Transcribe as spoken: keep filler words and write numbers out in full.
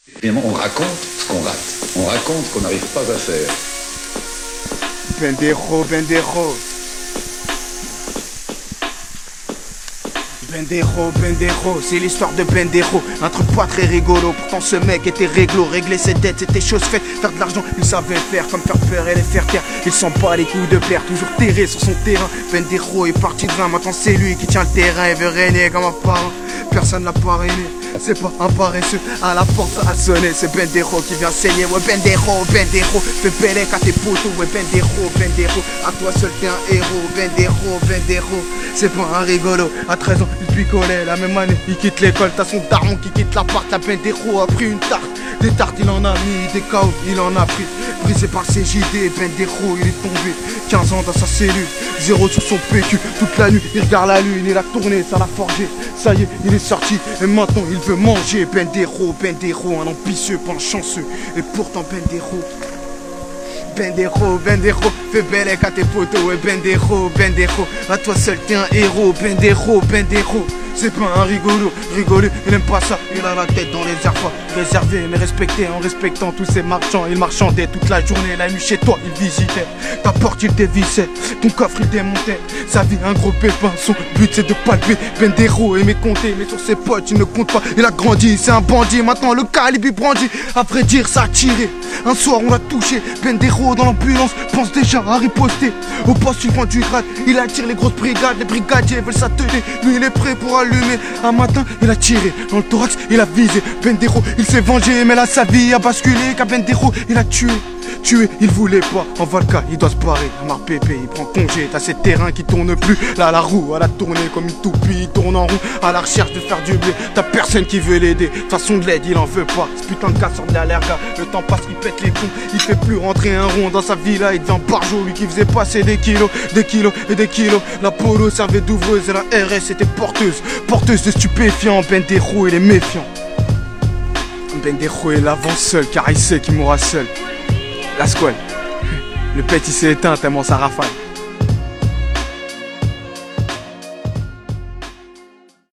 Finalement, on raconte ce qu'on rate. On raconte ce qu'on n'arrive pas à faire. Pendejo, pendejo. Pendejo, pendejo, c'est l'histoire de Pendejo. Un truc pas très rigolo, pourtant ce mec était réglo. Régler ses dettes, c'était chose faite. Faire de l'argent, il savait faire, comme faire peur et les faire taire. Il sent pas les coups de plaire, toujours terré sur son terrain. Pendejo est parti de vingt, maintenant c'est lui qui tient le terrain. Il veut régner comme un parent, personne l'a pas régné. C'est pas un paresseux, à la porte à sonner. C'est Pendejo qui vient saigner. Ouais, Pendejo, Pendejo, fais belle à tes potos. Ouais, Pendejo, Pendejo, à toi seul t'es un héros. Pendejo, Pendejo, c'est pas un rigolo. À treize ans, il picolait, la même année, il quitte l'école. T'as son daron qui quitte l'appart. La Pendejo a pris une tarte. Des tartes, il en a mis, des K O, il en a pris. Brisé par ses J D, Pendejo, il est tombé. quinze ans dans sa cellule, zéro sur son P Q. Toute la nuit, il regarde la lune, il a tourné, ça l'a forgé. Ça y est, il est sorti, et maintenant il veut manger. Pendejo, Pendejo, un ambitieux, pas un chanceux. Et pourtant Pendejo, Pendejo, Pendejo, fais belle à tes potos. Et Pendejo, Pendejo, à toi seul t'es un héros. Pendejo, Pendejo, c'est pas un rigolo, rigolo, il aime pas ça, il a la tête dans les airs froids. Réservé mais respecté en respectant tous ces marchands. Il marchandait toute la journée, la nuit chez toi il visitait. Ta porte il dévissait, ton coffre il démontait. Sa vie un gros pépin, son but c'est de palper. Pendejo aimait compter, mais sur ses potes il ne compte pas. Il a grandi, c'est un bandit, maintenant le calibre il brandit. À vrai dire ça a tiré, un soir on l'a touché. Pendejo dans l'ambulance, pense déjà à riposter. Au poste il prend du grade, il attire les grosses brigades. Les brigadiers veulent s'atteler, lui il est prêt pour allumer. Un matin il a tiré, dans le thorax il a visé. Pendejo il s'est vengé, mais là sa vie a basculé. Car Pendejo il a tué, tué, il voulait pas. En Valka il doit se barrer, Amar Pépé il prend congé. T'as ces terrains qui tournent plus, là la roue elle a tourné comme une toupie. Il tourne en rond, à la recherche de faire du blé. T'as personne qui veut l'aider, de toute façon de l'aide il en veut pas. Ce putain de gars sort de l'allerga, le temps passe il pète les plombs. Il fait plus rentrer un rond dans sa villa, il devient barjot. Lui qui faisait passer des kilos, des kilos et des kilos. La polo servait d'ouvreuse et la R S était porteuse, porteuse de stupéfiants. Pendejo il est méfiant. Pendejo il avance seul car il sait qu'il mourra seul. La squale, le pet il s'est éteint tellement ça rafale.